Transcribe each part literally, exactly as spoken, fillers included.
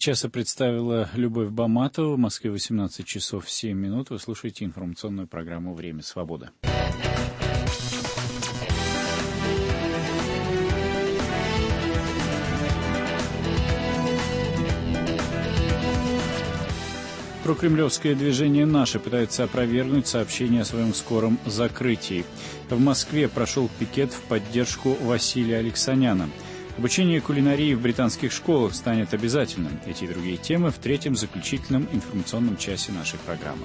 часа представила Любовь Баматова. В Москве восемнадцать часов семь минут. Вы слушаете информационную программу «Время свободы». Прокремлевское движение «Наше» пытается опровергнуть сообщение о своем скором закрытии. В Москве прошел пикет в поддержку Василия Алексаняна. Обучение кулинарии в британских школах станет обязательным. Эти и другие темы в третьем заключительном информационном часе нашей программы.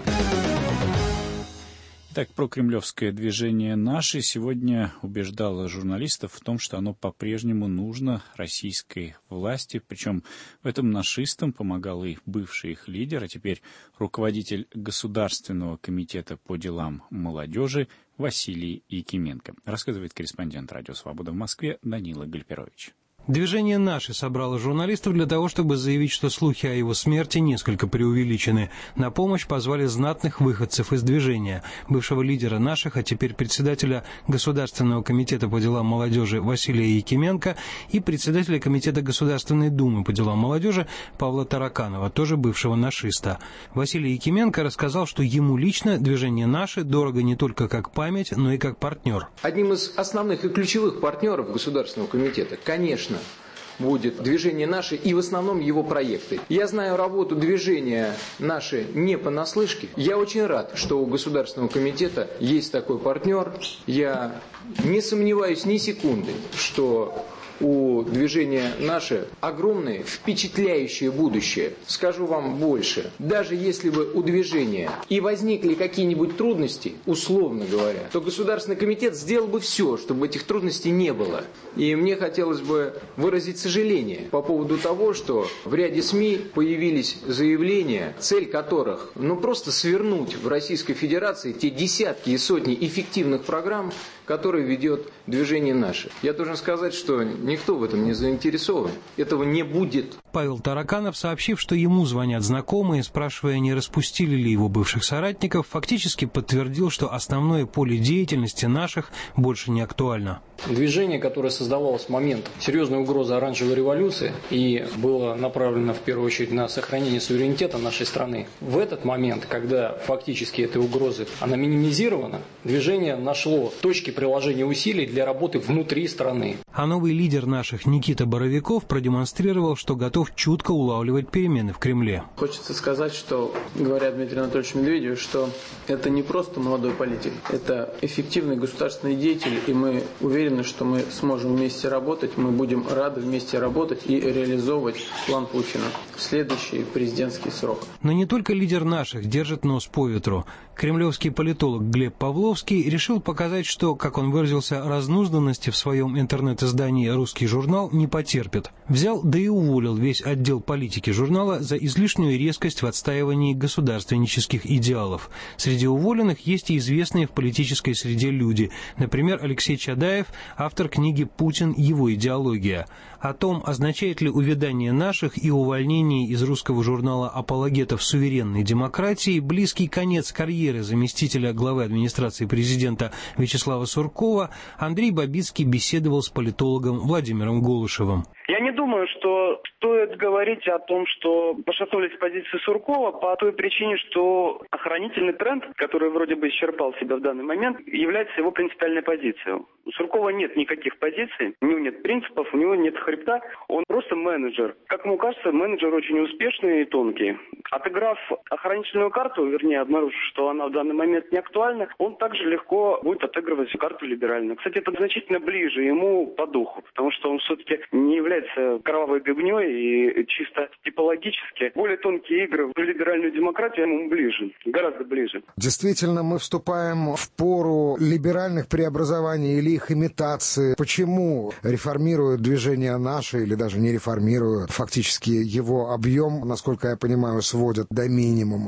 Итак, прокремлевское движение «Наше» сегодня убеждало журналистов в том, что оно по-прежнему нужно российской власти. Причем в этом нашистам помогал и бывший их лидер, а теперь руководитель Государственного комитета по делам молодежи Василий Якименко. Рассказывает корреспондент «Радио Свобода» в Москве Данила Гальперович. Движение «Наше» собрало журналистов для того, чтобы заявить, что слухи о его смерти несколько преувеличены. На помощь позвали знатных выходцев из движения. Бывшего лидера «Наших», а теперь председателя Государственного комитета по делам молодежи Василия Якименко и председателя Комитета Государственной Думы по делам молодежи Павла Тараканова, тоже бывшего нашиста. Василий Якименко рассказал, что ему лично движение «Наше» дорого не только как память, но и как партнер. Одним из основных и ключевых партнеров Государственного комитета, конечно, будет движение «Наше» и в основном его проекты. Я знаю работу движения «Наше» не понаслышке. Я очень рад, что у Государственного комитета есть такой партнер. Я не сомневаюсь ни секунды, что у движения «Наше» огромное, впечатляющее будущее. Скажу вам больше. Даже если бы у движения и возникли какие-нибудь трудности, условно говоря, то Государственный комитет сделал бы все, чтобы этих трудностей не было. И мне хотелось бы выразить сожаление по поводу того, что в ряде СМИ появились заявления, цель которых, ну, просто свернуть в Российской Федерации те десятки и сотни эффективных программ, которые ведет движение «Наше». Я должен сказать, что никто в этом не заинтересован. Этого не будет. Павел Тараканов, сообщив, что ему звонят знакомые, спрашивая, не распустили ли его бывших соратников, фактически подтвердил, что основное поле деятельности «Наших» больше не актуально. Движение, которое создавалось в момент серьезной угрозы оранжевой революции и было направлено в первую очередь на сохранение суверенитета нашей страны, в этот момент, когда фактически этой угрозы она минимизирована, движение нашло точки приложения усилий для работы внутри страны. А новый лидер «Наших» Никита Боровиков продемонстрировал, что готов чутко улавливать перемены в Кремле. Хочется сказать, что, говоря Дмитрию Анатольевичу Медведеву, что это не просто молодой политик, это эффективный государственный деятель, и мы уверены, что мы сможем вместе работать, мы будем рады вместе работать и реализовывать план Путина в следующий президентский срок. Но не только лидер «Наших» держит нос по ветру. Кремлевский политолог Глеб Павловский решил показать, что, как он выразился, разнузданности в своем интернет-издании «Русский журнал» не потерпит. Взял, да и уволил весь отдел политики журнала за излишнюю резкость в отстаивании государственнических идеалов. Среди уволенных есть и известные в политической среде люди. Например, Алексей Чадаев, автор книги «Путин. Его идеология». О том, означает ли увядание «Наших» и увольнение из русского журнала апологетов суверенной демократии близкий конец карьеры заместителя главы администрации президента Вячеслава Суркова, Андрей Бабицкий беседовал с политологом Владимиром Голышевым. Я не думаю, что стоит говорить о том, что пошатнулись позиции Суркова по той причине, что охранительный тренд, который вроде бы исчерпал себя в данный момент, является его принципиальной позицией. У Суркова нет никаких позиций, у него нет принципов, у него нет хребта, он просто менеджер. Как ему кажется, менеджер очень успешный и тонкий. Отыграв охранительную карту, вернее, обнаружив, что она в данный момент не актуальна, он также легко будет отыгрывать карту либеральную. Кстати, это значительно ближе ему по духу, потому что он все-таки не является кровавой гыбней и чисто типологически более тонкие игры в либеральную демократию ему ближе, гораздо ближе. Действительно, мы вступаем в пору либеральных преобразований или их имитации. Почему реформируют движение «Наше» или даже не реформируют? Фактически его объем, насколько я понимаю, сводят до минимума. Я так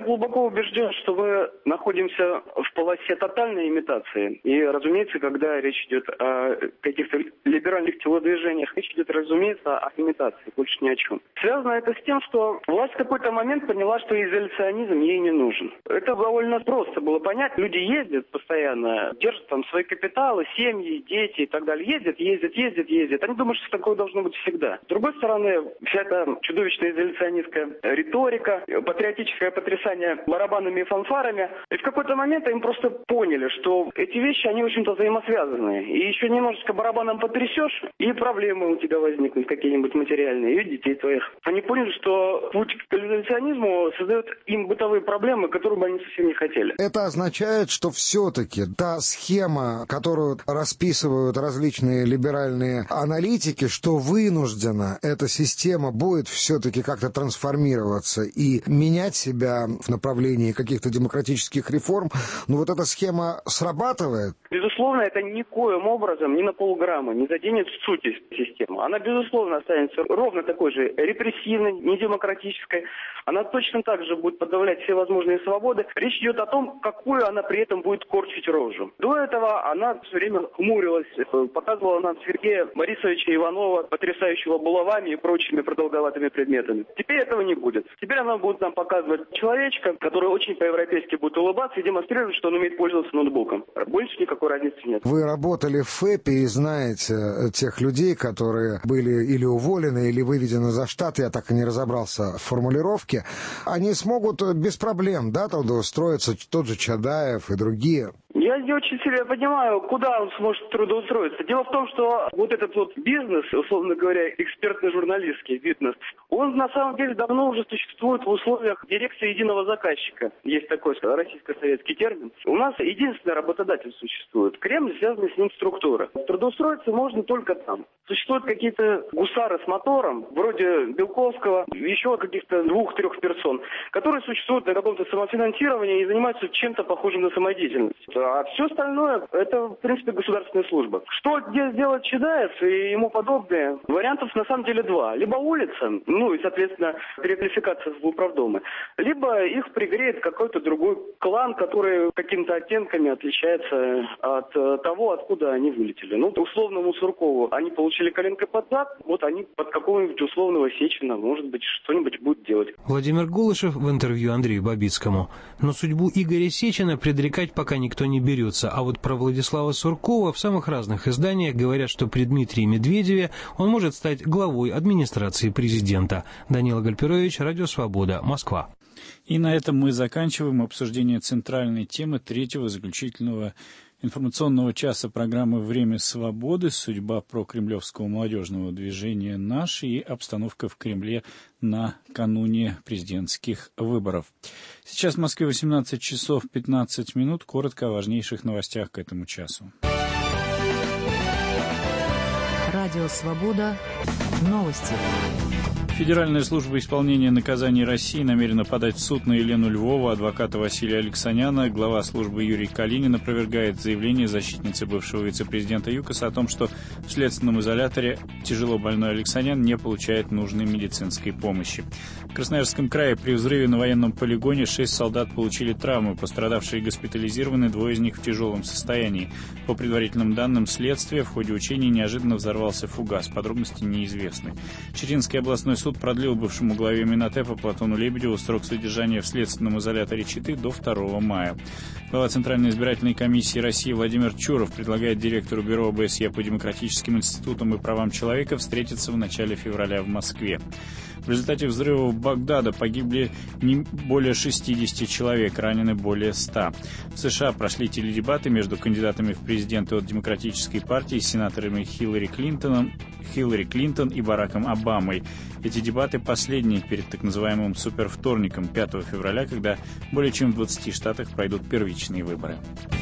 глубоко убежден, что мы находимся в полосе тотальной имитации. И, разумеется, когда речь идет о каких-то либеральных телодвижениях, речь идет, разумеется, о имитации, больше ни о чем. Связано это с тем, что власть в какой-то момент поняла, что изоляционизм ей не нужен. Это довольно просто было понять. Люди ездят постоянно, держат там свои капиталы, семьи, дети и так далее. Ездят, ездят, ездят, ездят. Они думают, что такое должно быть всегда. С другой стороны, вся эта чудовищная изоляционистская риторика, патриотическое потрясание барабанами и фанфарами. И в какой-то момент им просто поняли, что эти вещи, они, в общем-то, взаимосвязаны. И еще немножечко барабаном потрясешь, и проблемы у тебя возникнут какие-нибудь материальные, и у детей твоих. Они поняли, что путь к изоляционизму создает им бытовые проблемы, которые бы они совсем не хотели. Это означает, что все-таки та схема, которую расписывают различные либеральные аналитики, что вынуждена эта система будет все-таки как-то трансформироваться и менять себя в направлении каких-то демократических реформ, но вот эта схема срабатывает? Безусловно, это никоим образом ни на полграмма не заденет сути системы. Она, безусловно, останется ровно такой же репрессивной, недемократической. Она точно так же будет подавлять все возможные свободы. Речь идет о том, какую она при этом будет корчить рожу. До этого она все время хмурилась, показывала нам Сергея Борисовича Иванова, потрясающего булавами и прочими продолговатыми предметами. Теперь этого не будет. Теперь она будет нам показывать человечка, который очень по-европейски будет улыбаться и демонстрировать, что он умеет пользоваться ноутбуком. Больше никакой разницы нет. Вы работали в ФЭПе и знаете тех людей, которые были или уволены, или выведены за штат, я так и не разобрался в формулировке. Они смогут без проблем, да, трудоустроиться, тот же Чадаев и другие. Я не очень себе понимаю, куда он сможет трудоустроиться. Дело в том, что вот этот вот бизнес, условно говоря, экспертно-журналистский бизнес, он на самом деле давно уже существует в условиях дирекции единого заказчика. Есть такой российско-советский термин. У нас единственный работодатель существует. Кремль, связанный с ним структура. Трудоустроиться можно только там. Существуют какие-то гусары с мотором, вроде Белковского, еще каких-то двух-трех персон, которые существуют на каком-то самофинансировании и занимаются чем-то похожим на самодеятельность. А все остальное, это, в принципе, государственная служба. Что где сделать Чадаев и ему подобные? Вариантов на самом деле два. Либо улица, ну и, соответственно, переквалификация в управдомы, либо их пригреет какой-то другой клан, который какими-то оттенками отличается от того, откуда они вылетели. Ну, условному Суркову они получили коленкой под зад, вот они под какого-нибудь условного Сечина, может быть, что-нибудь будут делать. Владимир Голышев в интервью Андрею Бабицкому. Но судьбу Игоря Сечина предрекать пока никто не берется, а вот про Владислава Суркова в самых разных изданиях говорят, что при Дмитрии Медведеве он может стать главой администрации президента. Данила Гальперович, Радио Свобода, Москва. И на этом мы заканчиваем обсуждение центральной темы третьего заключительного информационного часа программы «Время свободы», судьба прокремлевского молодежного движения «Наш» и обстановка в Кремле накануне президентских выборов. Сейчас в Москве восемнадцать часов пятнадцать минут. Коротко о важнейших новостях к этому часу. Радио «Свобода». Новости. Федеральная служба исполнения наказаний России намерена подать в суд на Елену Львову, адвоката Василия Алексаняна. Глава службы Юрий Калинин опровергает заявление защитницы бывшего вице-президента ЮКОСа о том, что в следственном изоляторе тяжело больной Алексанян не получает нужной медицинской помощи. В Красноярском крае при взрыве на военном полигоне шесть солдат получили травмы. Пострадавшие госпитализированы, двое из них в тяжелом состоянии. По предварительным данным следствия, в ходе учений неожиданно взорвался фугас. Подробности неизвестны. Читинский областной суд продлил бывшему главе Минотепа Платону Лебедеву срок содержания в следственном изоляторе Читы до второго мая. Глава Центральной избирательной комиссии России Владимир Чуров предлагает директору Бюро ОБСЕ по демократическим институтам и правам человека встретиться в начале февраля в Москве. В результате взрыва Багдада погибли не более шестидесяти человек, ранены более ста. В США прошли теледебаты между кандидатами в президенты от Демократической партии, сенаторами Хиллари Клинтоном, Хиллари Клинтон и Бараком Обамой. Эти дебаты последние перед так называемым супервторником пятого февраля, когда более чем в двадцати штатах пройдут первичные выборы.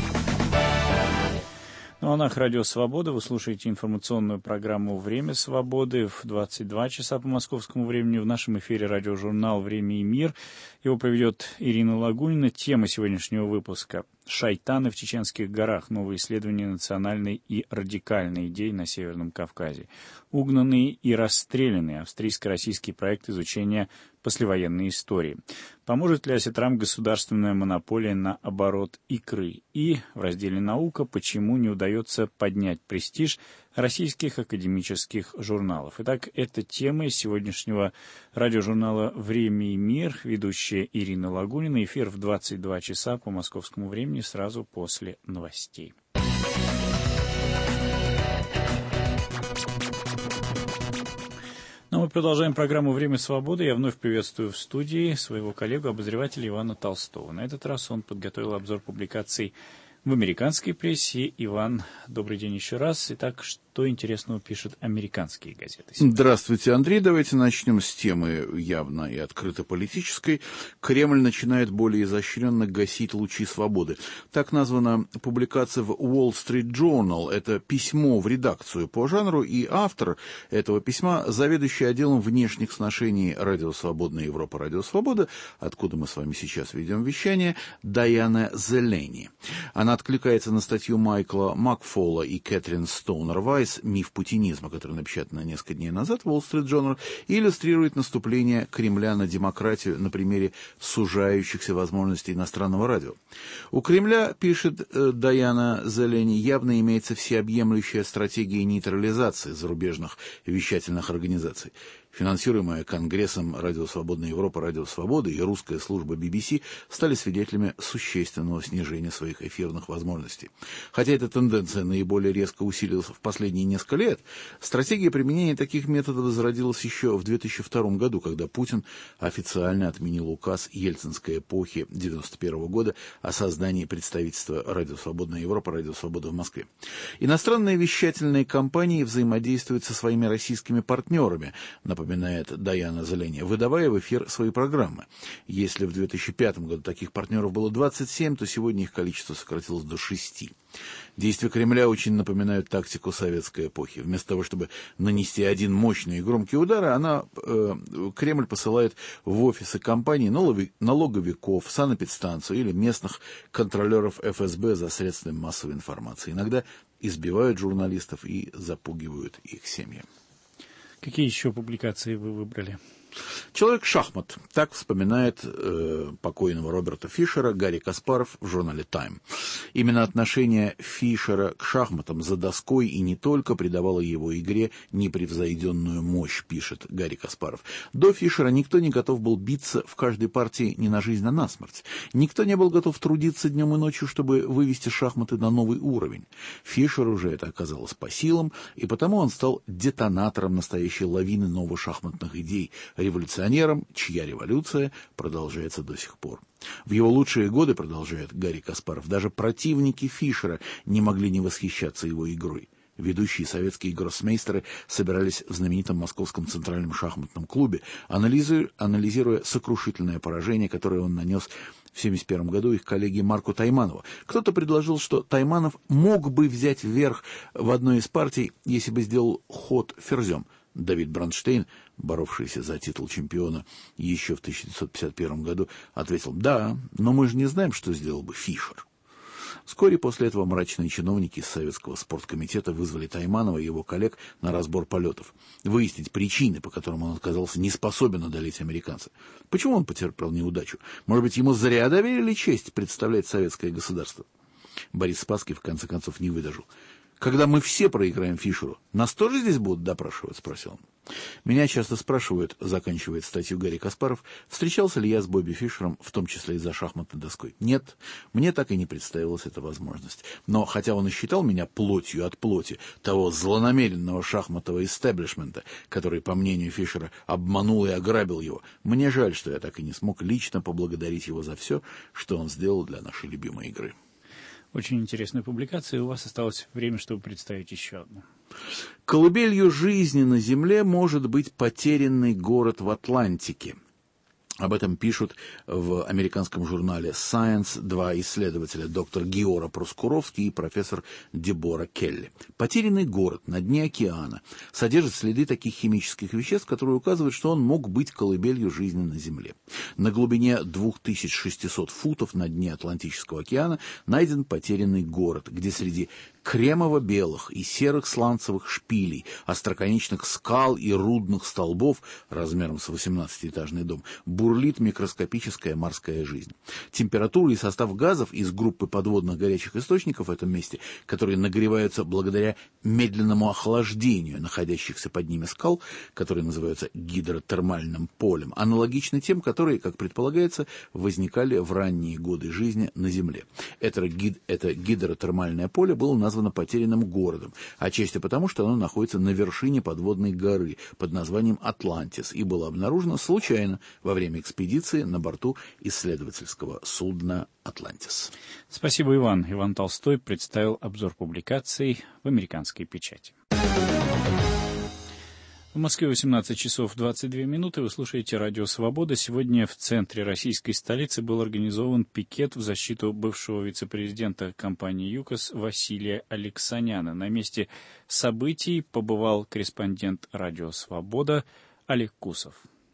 На волнах Радио Свобода вы слушаете информационную программу «Время свободы» в двадцать два часа по московскому времени. В нашем эфире радиожурнал «Время и мир». Его проведет Ирина Лагунина. Тема сегодняшнего выпуска – Шайтаны в Чеченских горах. Новые исследования национальной и радикальной идеи на Северном Кавказе. Угнанные и расстрелянные. Австрийско-российский проект изучения послевоенной истории. Поможет ли осетрам государственная монополия на оборот икры? И в разделе «Наука» почему не удается поднять престиж российских академических журналов. Итак, это темы сегодняшнего радиожурнала «Время и мир». Ведущая Ирина Лагунина. Эфир в двадцать два часа по московскому времени сразу после новостей. Но мы продолжаем программу «Время свободы». Я вновь приветствую в студии своего коллегу, обозревателя Ивана Толстого. На этот раз он подготовил обзор публикаций в американской прессе. Иван, добрый день еще раз. Итак, что интересного пишут американские газеты сегодня? Здравствуйте, Андрей. Давайте начнем с темы явно и открыто политической. Кремль начинает более изощренно гасить лучи свободы. Так названа публикация в Wall Street Journal. Это письмо в редакцию по жанру, и автор этого письма — заведующий отделом внешних сношений Радио Свободная Европа, Радио Свобода, откуда мы с вами сейчас ведем вещание, Дайана Зелени. Она откликается на статью Майкла Макфола и Кэтрин Стоунер-Вайс «Миф путинизма», который напечатан несколько дней назад в Wall Street Journal, и иллюстрирует наступление Кремля на демократию на примере сужающихся возможностей иностранного радио. У Кремля, пишет э, Дайана Зелени, явно имеется всеобъемлющая стратегия нейтрализации зарубежных вещательных организаций. Финансируемая Конгрессом Радио Свободная Европа, Радио Свобода и русская служба би би си стали свидетелями существенного снижения своих эфирных возможностей. Хотя эта тенденция наиболее резко усилилась в последние несколько лет, стратегия применения таких методов зародилась еще в две тысячи втором году, когда Путин официально отменил указ ельцинской эпохи девяносто первого года о создании представительства Радио Свободная Европа, Радио Свобода в Москве. Иностранные вещательные компании взаимодействуют со своими российскими партнерами, напоминает Дайана Зелени, выдавая в эфир свои программы. Если в две тысячи пятом году таких партнеров было двадцать семь, то сегодня их количество сократилось до шести. Действия Кремля очень напоминают тактику советской эпохи. Вместо того, чтобы нанести один мощный и громкий удар, она, э, Кремль посылает в офисы компаний налоговиков, санэпидстанцию или местных контролеров эф эс бэ за средствами массовой информации. Иногда избивают журналистов и запугивают их семьи. Какие еще публикации вы выбрали? «Человек-шахмат». Так вспоминает э, покойного Роберта Фишера Гарри Каспаров в журнале «Тайм». Именно отношение Фишера к шахматам за доской и не только придавало его игре непревзойденную мощь, пишет Гарри Каспаров. До Фишера никто не готов был биться в каждой партии не на жизнь, а на смерть. Никто не был готов трудиться днем и ночью, чтобы вывести шахматы на новый уровень. Фишеру же это оказалось по силам, и потому он стал детонатором настоящей лавины новых шахматных идей, революционером, чья революция продолжается до сих пор. В его лучшие годы, продолжает Гарри Каспаров, даже противники Фишера не могли не восхищаться его игрой. Ведущие советские гроссмейстеры собирались в знаменитом Московском центральном шахматном клубе, анализируя, анализируя сокрушительное поражение, которое он нанес в семьдесят первом году их коллеге Марку Тайманову. Кто-то предложил, что Тайманов мог бы взять верх в одной из партий, если бы сделал ход ферзем. Давид Бронштейн, боровшийся за титул чемпиона еще в тысяча девятьсот пятьдесят первом году, ответил: «Да, но мы же не знаем, что сделал бы Фишер». Вскоре после этого мрачные чиновники из Советского спорткомитета вызвали Тайманова и его коллег на разбор полетов, выяснить причины, по которым он оказался не способен одолеть американца. Почему он потерпел неудачу? Может быть, ему зря доверили честь представлять советское государство? Борис Спасский в конце концов не выдержал. «Когда мы все проиграем Фишеру, нас тоже здесь будут допрашивать?» — спросил он. «Меня часто спрашивают», — заканчивает статью Гарри Каспаров, «встречался ли я с Бобби Фишером, в том числе и за шахматной доской. Нет, мне так и не представилась эта возможность. Но хотя он и считал меня плотью от плоти того злонамеренного шахматного истеблишмента, который, по мнению Фишера, обманул и ограбил его, мне жаль, что я так и не смог лично поблагодарить его за все, что он сделал для нашей любимой игры». Очень интересная публикация, и у вас осталось время, чтобы представить еще одну. «Колыбелью жизни на Земле может быть потерянный город в Атлантике». Об этом пишут в американском журнале Science два исследователя, доктор Геора Проскуровский и профессор Дебора Келли. Потерянный город на дне океана содержит следы таких химических веществ, которые указывают, что он мог быть колыбелью жизни на Земле. На глубине две тысячи шестьсот футов на дне Атлантического океана найден потерянный город, где среди кремово-белых и серых сланцевых шпилей, остроконечных скал и рудных столбов размером с восемнадцатиэтажный дом бурлит микроскопическая морская жизнь. Температура и состав газов из группы подводных горячих источников в этом месте, которые нагреваются благодаря медленному охлаждению находящихся под ними скал, которые называются гидротермальным полем, аналогичны тем, которые, как предполагается, возникали в ранние годы жизни на Земле. Это, гид, это гидротермальное поле было названо потерянным городом, отчасти потому, что оно находится на вершине подводной горы под названием Атлантис и было обнаружено случайно во время экспедиции на борту исследовательского судна «Атлантис». Спасибо, Иван. Иван Толстой представил обзор публикаций в американской печати. В Москве восемнадцать часов двадцать две минуты. Вы слушаете радио «Свобода». Сегодня в центре российской столицы был организован пикет в защиту бывшего вице-президента компании ЮКОС Василия Алексаняна. На месте событий побывал корреспондент радио «Свобода» Олег Кусов.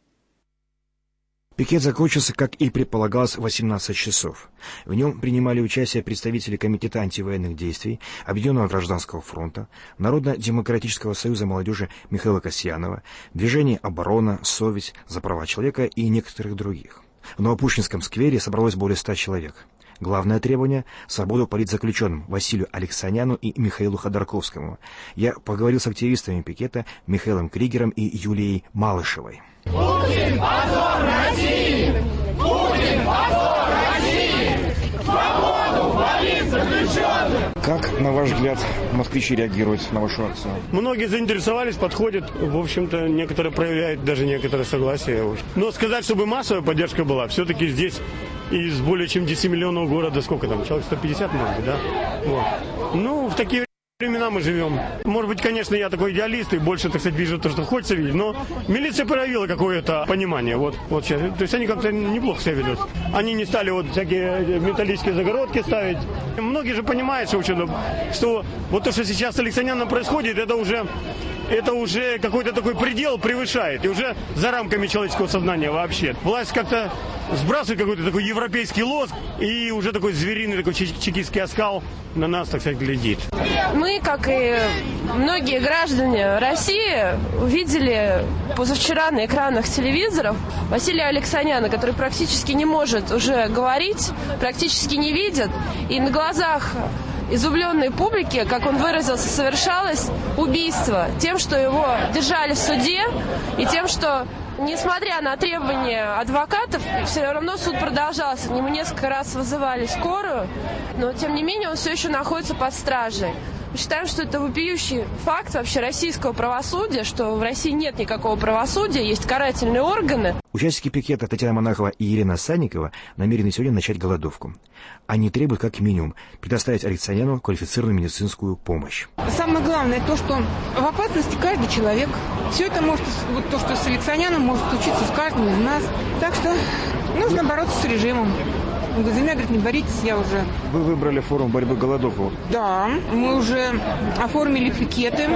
Пикет закончился, как и предполагалось, в восемнадцать часов. В нем принимали участие представители Комитета антивоенных действий, Объединенного гражданского фронта, Народно-демократического союза молодежи Михаила Касьянова, Движения «Оборона», «Совесть», «За права человека» и некоторых других. В Новопушкинском сквере собралось более ста человек. Главное требование – свободу политзаключенным Василию Алексаняну и Михаилу Ходорковскому. Я поговорил с активистами пикета Михаилом Кригером и Юлией Малышевой. Путин, позор России! Путин, позор России! Свободу политзаключенным! Как, на ваш взгляд, москвичи реагируют на вашу акцию? Многие заинтересовались, подходят. В общем-то, некоторые проявляют даже некоторое согласие. Но сказать, чтобы массовая поддержка была, все-таки здесь из более чем десяти миллионов города, сколько там, человек сто пятьдесят, может быть, да? Вот. Ну, в такие времена мы живем. Может быть, конечно, я такой идеалист и больше, так сказать, вижу то, что хочется видеть, но милиция проявила какое-то понимание. Вот, вот сейчас. То есть они как-то неплохо себя ведут. Они не стали вот всякие металлические загородки ставить. Многие же понимают, что, что вот то, что сейчас с Алексаняном происходит, это уже... это уже какой-то такой предел превышает, и уже за рамками человеческого сознания вообще. Власть как-то сбрасывает какой-то такой европейский лоск, и уже такой звериный, такой чекистский оскал на нас, так сказать, глядит. Мы, как и многие граждане России, увидели позавчера на экранах телевизоров Василия Алексаняна, который практически не может уже говорить, практически не видит, и на глазах изумленной публики, как он выразился, совершалось убийство тем, что его держали в суде, и тем, что, несмотря на требования адвокатов, все равно суд продолжался. К нему несколько раз вызывали скорую, но, тем не менее, он все еще находится под стражей. Мы считаем, что это вопиющий факт вообще российского правосудия, что в России нет никакого правосудия, есть карательные органы. Участники пикета Татьяна Монахова и Ирина Санникова намерены сегодня начать голодовку. Они требуют как минимум предоставить Алексаняну квалифицированную медицинскую помощь. Самое главное то, что в опасности каждый человек. Все это может, вот то, что с Алексаняном может случиться с каждым из нас. Так что нужно бороться с режимом. Он говорит, за меня, говорит, не боритесь, я уже... Вы выбрали форум борьбы голодовку? Да, мы уже оформили пикеты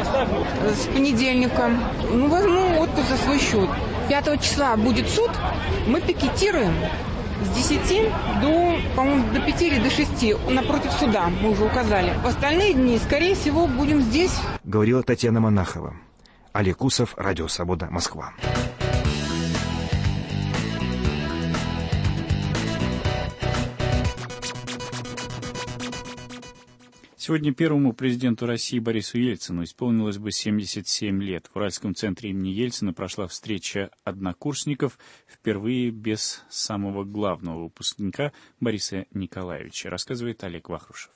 с понедельника. Ну, возьму отпуск за свой счет. пятого числа будет суд, мы пикетируем с десяти до, по-моему, до пяти или до шести напротив суда, мы уже указали. В остальные дни, скорее всего, будем здесь. Говорила Татьяна Монахова. Олег Кусов, Радио Свобода, Москва. Сегодня первому президенту России Борису Ельцину исполнилось бы семьдесят семь лет. В Уральском центре имени Ельцина прошла встреча однокурсников, впервые без самого главного выпускника Бориса Николаевича, рассказывает Олег Вахрушев.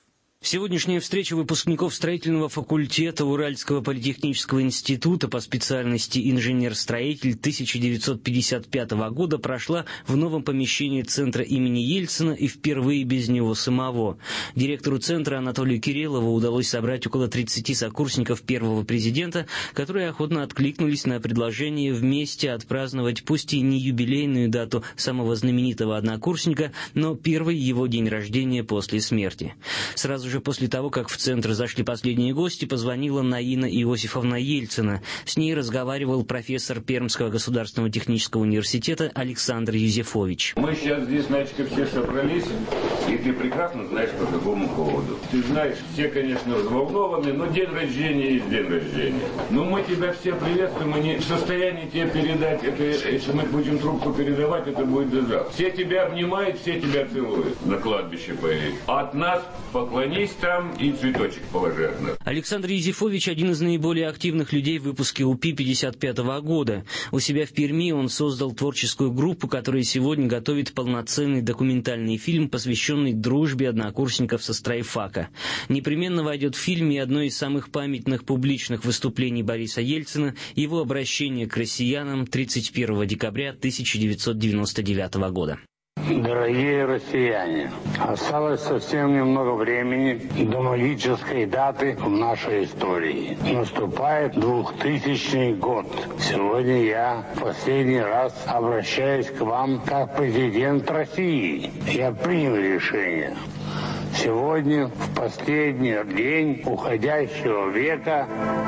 Сегодняшняя встреча выпускников строительного факультета Уральского политехнического института по специальности инженер-строитель тысяча девятьсот пятьдесят пятого года прошла в новом помещении центра имени Ельцина и впервые без него самого. Директору центра Анатолию Кириллову удалось собрать около тридцати сокурсников первого президента, которые охотно откликнулись на предложение вместе отпраздновать пусть и не юбилейную дату самого знаменитого однокурсника, но первый его день рождения после смерти. Сразу же после того, как в центр зашли последние гости, позвонила Наина Иосифовна Ельцина. С ней разговаривал профессор Пермского государственного технического университета Александр Юзефович. Мы сейчас здесь, Надечка, все собрались, и ты прекрасно знаешь, по какому поводу. Ты знаешь, все, конечно, взволнованы, но день рождения есть день рождения. Но мы тебя все приветствуем, мы не в состоянии тебе передать, это, если мы будем трубку передавать, это будет дежа. Все тебя обнимают, все тебя целуют на кладбище поедешь. От нас поклонись там и цветочек положи от нас. Александр Юзефович – один из наиболее активных людей в выпуске УПИ пятьдесят пятого года. У себя в Перми он создал творческую группу, которая сегодня готовит полноценный документальный фильм, посвященный дружбе однокурсников со стройфака. Непременно войдет в фильм и одно из самых памятных публичных выступлений Бориса Ельцина – его обращение к россиянам тридцать первого декабря тысяча девятьсот девяносто девятого года. Дорогие россияне, осталось совсем немного времени до магической даты в нашей истории. Наступает двухтысячный год. Сегодня я в последний раз обращаюсь к вам как президент России. Я принял решение. Сегодня, в последний день уходящего века,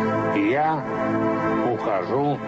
я ухожу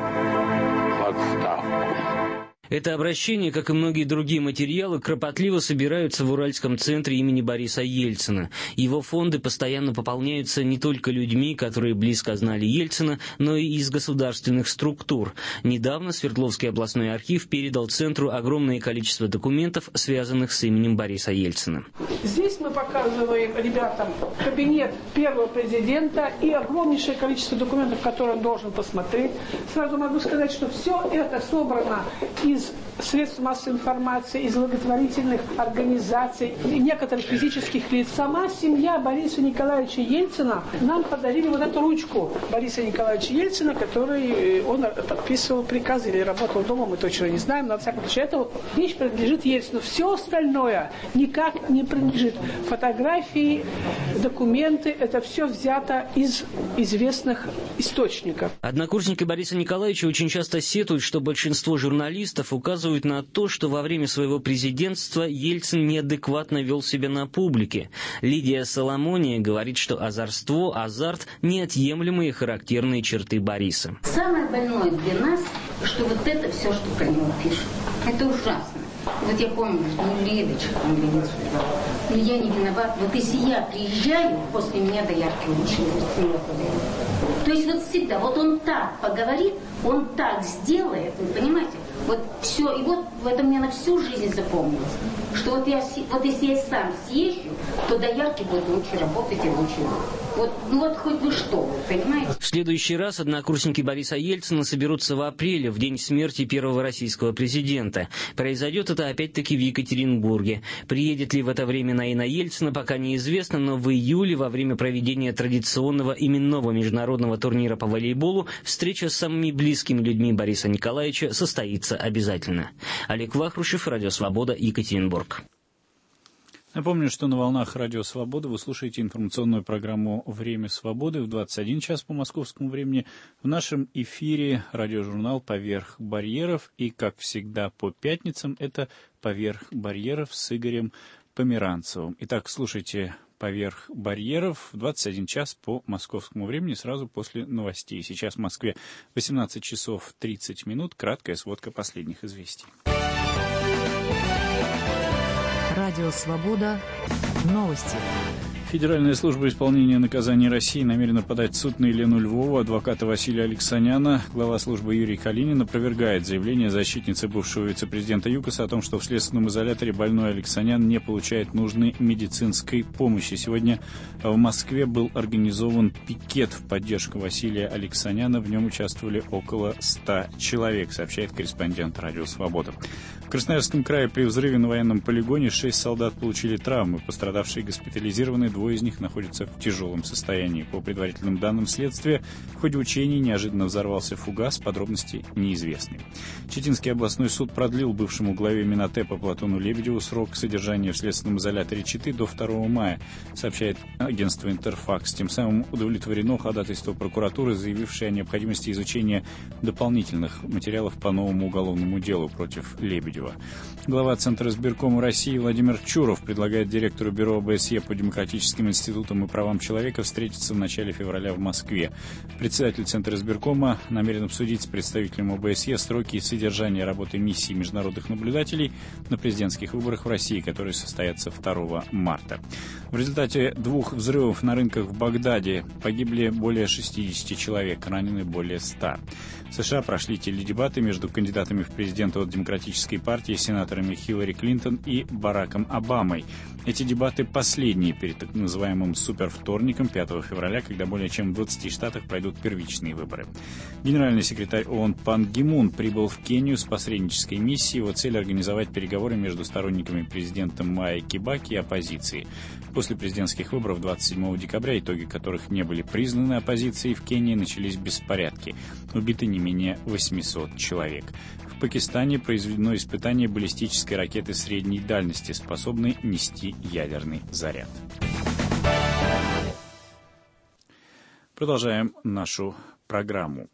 в отставку. Это обращение, как и многие другие материалы, кропотливо собираются в Уральском центре имени Бориса Ельцина. Его фонды постоянно пополняются не только людьми, которые близко знали Ельцина, но и из государственных структур. Недавно Свердловский областной архив передал центру огромное количество документов, связанных с именем Бориса Ельцина. Здесь мы показываем ребятам кабинет первого президента и огромнейшее количество документов, которые он должен посмотреть. Сразу могу сказать, что все это собрано из из средств массовой информации, из благотворительных организаций, некоторых физических лиц. Сама семья Бориса Николаевича Ельцина нам подарили вот эту ручку Бориса Николаевича Ельцина, который он подписывал приказы или работал дома, мы точно не знаем, но во всяком случае эта вот вещь принадлежит Ельцину. Все остальное никак не принадлежит. Фотографии, документы, это все взято из известных источников. Однокурсники Бориса Николаевича очень часто сетуют, что большинство журналистов указывают на то, что во время своего президентства Ельцин неадекватно вел себя на публике. Лидия Соломония говорит, что озорство, азарт – неотъемлемые характерные черты Бориса. Самое больное для нас, что вот это все, что про него пишут. Это ужасно. Вот я помню, ну, Лидочка, он говорит, ну я не виноват. Вот если я приезжаю, после меня доярки учились. То есть вот всегда, вот он так поговорит, он так сделает, вы понимаете? Вот все, и вот это мне на всю жизнь запомнилось. Что вот, я, вот если я сам съезжу, то доярки будут лучше работать и лучше. Вот, ну вот хоть бы что, понимаете? В следующий раз однокурсники Бориса Ельцина соберутся в апреле, в день смерти первого российского президента. Произойдет это опять-таки в Екатеринбурге. Приедет ли в это время Наина Ельцина, пока неизвестно, но в июле, во время проведения традиционного именного международного турнира по волейболу, встреча с самыми близкими людьми Бориса Николаевича состоится обязательно. Олег Вахрушев, Радио Свобода, Екатеринбург. Напомню, что на волнах Радио Свобода вы слушаете информационную программу «Время свободы» в двадцать один час по московскому времени. В нашем эфире радиожурнал «Поверх барьеров». И, как всегда, по пятницам это «Поверх барьеров» с Игорем Померанцевым. Итак, слушайте «Поверх барьеров» в двадцать один час по московскому времени, сразу после новостей. Сейчас в Москве восемнадцать часов тридцать минут. Краткая сводка последних известий. Радио «Свобода». Новости. Федеральная служба исполнения наказаний России намерена подать в суд на Елену Львову, адвоката Василия Алексаняна. Глава службы Юрий Калинин опровергает заявление защитницы бывшего вице-президента ЮКОСа о том, что в следственном изоляторе больной Алексанян не получает нужной медицинской помощи. Сегодня в Москве был организован пикет в поддержку Василия Алексаняна. В нем участвовали около ста человек, сообщает корреспондент Радио Свобода. В Красноярском крае при взрыве на военном полигоне шесть солдат получили травмы. Пострадавшие госпитализированы, двое из них находятся в тяжелом состоянии. По предварительным данным следствия, в ходе учений неожиданно взорвался фугас, подробности неизвестны. Читинский областной суд продлил бывшему главе Минотепа Платону Лебедеву срок содержания в следственном изоляторе Читы до второго мая, сообщает агентство «Интерфакс». Тем самым удовлетворено ходатайство прокуратуры, заявившей о необходимости изучения дополнительных материалов по новому уголовному делу против Лебедева. Глава Центра избиркома России Владимир Чуров предлагает директору бюро ОБСЕ по демократическим институтам и правам человека встретиться в начале февраля в Москве. Председатель Центра избиркома намерен обсудить с представителем ОБСЕ сроки и содержание работы миссии международных наблюдателей на президентских выборах в России, которые состоятся второго марта. В результате двух взрывов на рынках в Багдаде погибли более шестидесяти человек, ранены более ста. В США прошли теледебаты между кандидатами в президенты от Демократической партии, сенаторами Хиллари Клинтон и Бараком Обамой. Эти дебаты последние перед так называемым супервторником пятого февраля, когда более чем в двадцати штатах пройдут первичные выборы. Генеральный секретарь ООН Пан Ги Мун прибыл в Кению с посреднической миссией. Его цель — организовать переговоры между сторонниками президента Mwai Кибаки и оппозицией. После президентских выборов двадцать седьмого декабря, итоги которых не были признаны оппозицией, в Кении начались беспорядки. Убиты не менее восьмисот человек. В Пакистане произведено испытание баллистической ракеты средней дальности, способной нести ядерный заряд. Продолжаем нашу программу.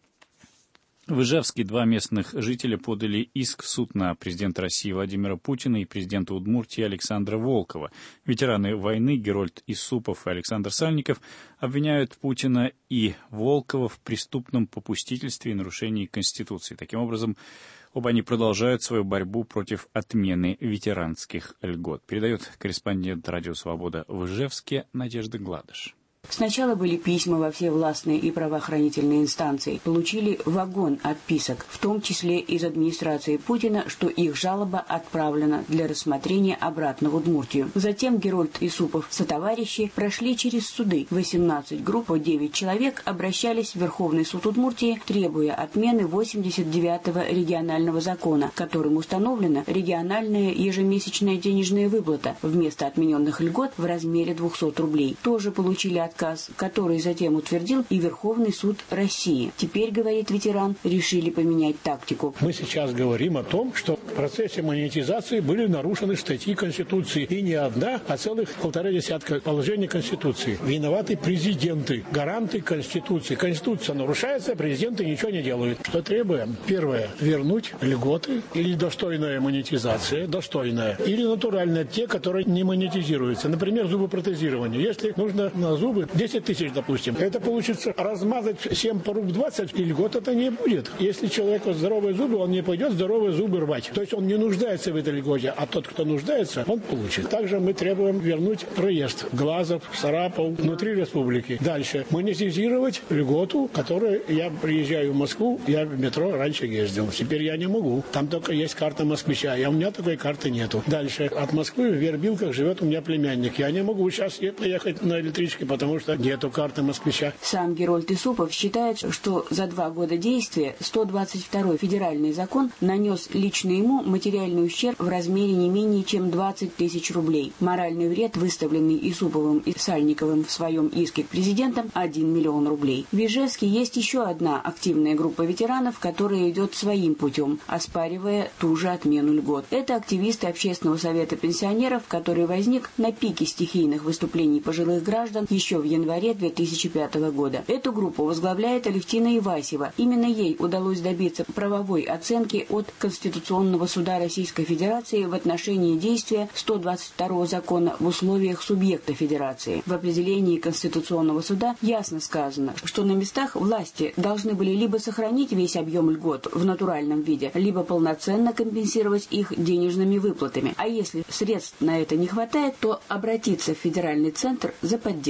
В Ижевске два местных жителя подали иск в суд на президента России Владимира Путина и президента Удмуртии Александра Волкова. Ветераны войны Герольд Исупов и Александр Сальников обвиняют Путина и Волкова в преступном попустительстве и нарушении Конституции. Таким образом, оба они продолжают свою борьбу против отмены ветеранских льгот. Передает корреспондент «Радио Свобода» в Ижевске Надежда Гладыш. Сначала были письма во все властные и правоохранительные инстанции. Получили вагон отписок, в том числе из администрации Путина, что их жалоба отправлена для рассмотрения обратно в Удмуртию. Затем Герольд Исупов сотоварищи прошли через суды. восемнадцать групп по девять человек обращались в Верховный суд Удмуртии, требуя отмены восемьдесят девятого регионального закона, которым установлена региональная ежемесячная денежная выплата вместо отмененных льгот в размере двухсот рублей. Тоже получили отказ. Отказ, который затем утвердил и Верховный суд России. Теперь, говорит ветеран, решили поменять тактику. Мы сейчас говорим о том, что в процессе монетизации были нарушены статьи Конституции. И не одна, а целых полтора десятка положений Конституции. Виноваты президенты, гаранты Конституции. Конституция нарушается, президенты ничего не делают. Что требуем? Первое. Вернуть льготы или достойная монетизация, достойная. Или натуральная, те, которые не монетизируются. Например, зубопротезирование. Если нужно на зубы десять тысяч, допустим. Это получится размазать семь по руб двадцать, и льгот это не будет. Если человеку здоровые зубы, он не пойдет здоровые зубы рвать. То есть он не нуждается в этой льготе, а тот, кто нуждается, он получит. Также мы требуем вернуть проезд Глазов, Сарапов внутри республики. Дальше. Монетизировать льготу, которую я приезжаю в Москву, я в метро раньше ездил. Теперь я не могу. Там только есть карта москвича, а у меня такой карты нету. Дальше. От Москвы в Вербилках живет у меня племянник. Я не могу сейчас поехать на электричке, потому что нету карты москвича. Сам Герольд Исупов считает, что за два года действия сто двадцать второй федеральный закон нанес лично ему материальный ущерб в размере не менее чем двадцать тысяч рублей. Моральный вред, выставленный Исуповым и Сальниковым в своем иске к президентам, один миллион рублей. В Ижевске есть еще одна активная группа ветеранов, которая идет своим путем, оспаривая ту же отмену льгот. Это активисты Общественного совета пенсионеров, который возник на пике стихийных выступлений пожилых граждан еще в январе две тысячи пятого года. Эту группу возглавляет Алевтина Ивасева. Именно ей удалось добиться правовой оценки от Конституционного суда Российской Федерации в отношении действия сто двадцать второго закона в условиях субъекта Федерации. В определении Конституционного суда ясно сказано, что на местах власти должны были либо сохранить весь объем льгот в натуральном виде, либо полноценно компенсировать их денежными выплатами. А если средств на это не хватает, то обратиться в федеральный центр за поддержкой.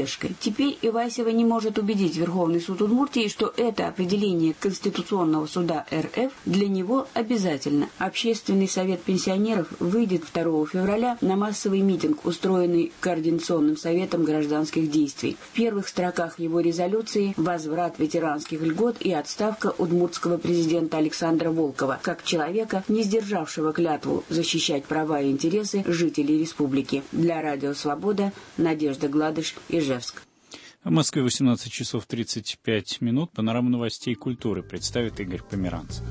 Теперь Ивасева не может убедить Верховный суд Удмуртии, что это определение Конституционного суда эр эф для него обязательно. Общественный совет пенсионеров выйдет второго февраля на массовый митинг, устроенный Координационным советом гражданских действий. В первых строках его резолюции возврат ветеранских льгот и отставка удмуртского президента Александра Волкова, как человека, не сдержавшего клятву защищать права и интересы жителей республики. Для Радио Свобода Надежда Гладыш, Ижевск. В Москве восемнадцать часов тридцать пять минут. Панораму новостей и культуры представит Игорь Померанцев.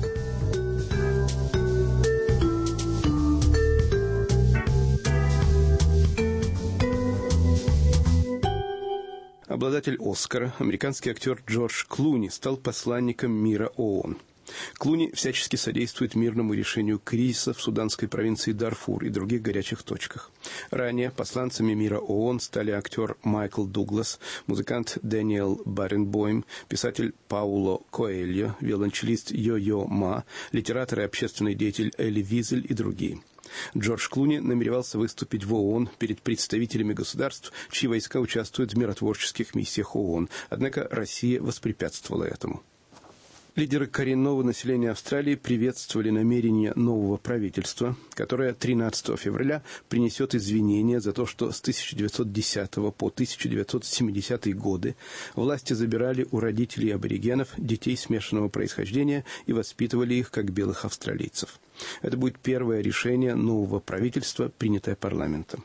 Обладатель «Оскара», американский актер Джордж Клуни, стал посланником мира ООН. Клуни всячески содействует мирному решению кризиса в суданской провинции Дарфур и других горячих точках. Ранее посланцами мира ООН стали актер Майкл Дуглас, музыкант Дэниел Баренбойм, писатель Пауло Коэльо, виолончелист Йо-Йо Ма, литератор и общественный деятель Эли Визель и другие. Джордж Клуни намеревался выступить в ООН перед представителями государств, чьи войска участвуют в миротворческих миссиях ООН, однако Россия воспрепятствовала этому. Лидеры коренного населения Австралии приветствовали намерение нового правительства, которое тринадцатого февраля принесет извинения за то, что с тысяча девятьсот десятого по тысяча девятьсот семидесятые годы власти забирали у родителей аборигенов детей смешанного происхождения и воспитывали их как белых австралийцев. Это будет первое решение нового правительства, принятое парламентом.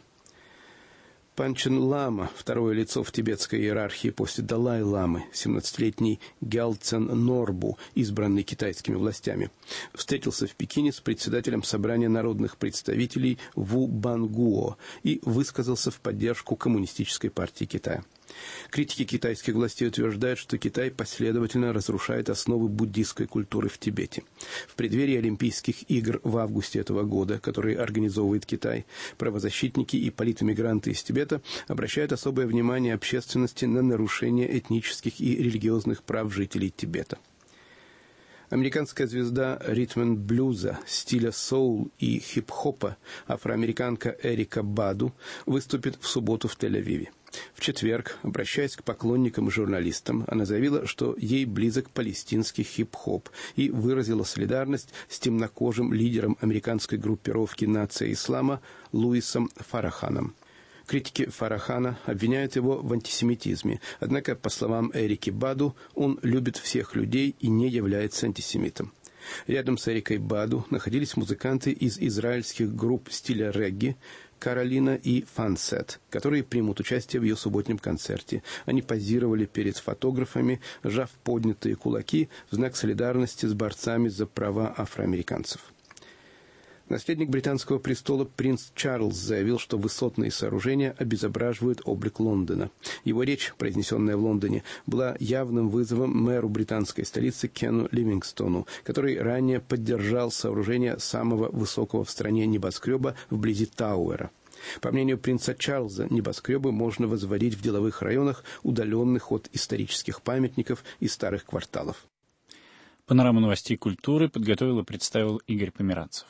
Панчен Лама, второе лицо в тибетской иерархии после Далай-ламы, семнадцатилетний Гялцен Норбу, избранный китайскими властями, встретился в Пекине с председателем собрания народных представителей Ву Бангуо и высказался в поддержку Коммунистической партии Китая. Критики китайских властей утверждают, что Китай последовательно разрушает основы буддистской культуры в Тибете. В преддверии Олимпийских игр в августе этого года, которые организовывает Китай, правозащитники и политэмигранты из Тибета обращают особое внимание общественности на нарушение этнических и религиозных прав жителей Тибета. Американская звезда ритм-н-блюза, стиля соул и хип-хопа, афроамериканка Эрика Баду, выступит в субботу в Тель-Авиве. В четверг, обращаясь к поклонникам и журналистам, она заявила, что ей близок палестинский хип-хоп и выразила солидарность с темнокожим лидером американской группировки «Нация Ислама» Луисом Фараханом. Критики Фарахана обвиняют его в антисемитизме, однако, по словам Эрики Баду, он любит всех людей и не является антисемитом. Рядом с Эрикой Баду находились музыканты из израильских групп стиля регги Каролина и Фансет, которые примут участие в ее субботнем концерте. Они позировали перед фотографами, сжав поднятые кулаки в знак солидарности с борцами за права афроамериканцев. Наследник британского престола принц Чарльз заявил, что высотные сооружения обезображивают облик Лондона. Его речь, произнесенная в Лондоне, была явным вызовом мэру британской столицы Кену Ливингстону, который ранее поддержал сооружение самого высокого в стране небоскреба вблизи Тауэра. По мнению принца Чарльза, небоскребы можно возводить в деловых районах, удаленных от исторических памятников и старых кварталов. Панораму новостей культуры подготовил и представил Игорь Померанцев.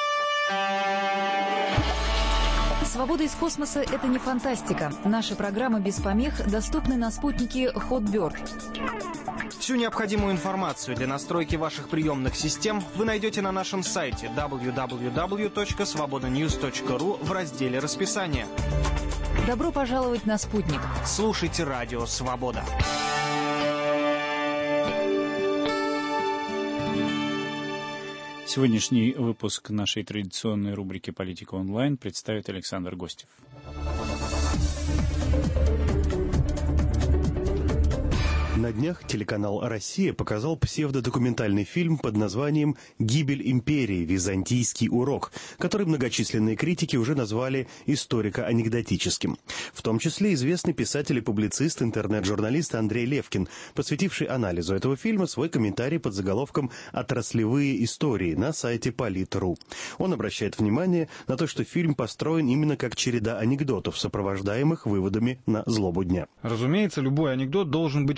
Свобода из космоса – это не фантастика. Наши программы без помех доступны на спутнике Hotbird. Всю необходимую информацию для настройки ваших приемных систем вы найдете на нашем сайте дабл ю дабл ю дабл ю точка свобода ньюс точка ру в разделе «Расписание». Добро пожаловать на спутник. Слушайте радио «Свобода». Сегодняшний выпуск нашей традиционной рубрики «Политика онлайн» представит Александр Гостев. На днях телеканал «Россия» показал псевдодокументальный фильм под названием «Гибель империи. Византийский урок», который многочисленные критики уже назвали историко-анекдотическим. В том числе известный писатель и публицист, интернет-журналист Андрей Левкин, посвятивший анализу этого фильма свой комментарий под заголовком «Отраслевые истории» на сайте полит точка ру. Он обращает внимание на то, что фильм построен именно как череда анекдотов, сопровождаемых выводами на злобу дня. Разумеется, любой анекдот должен быть к месту.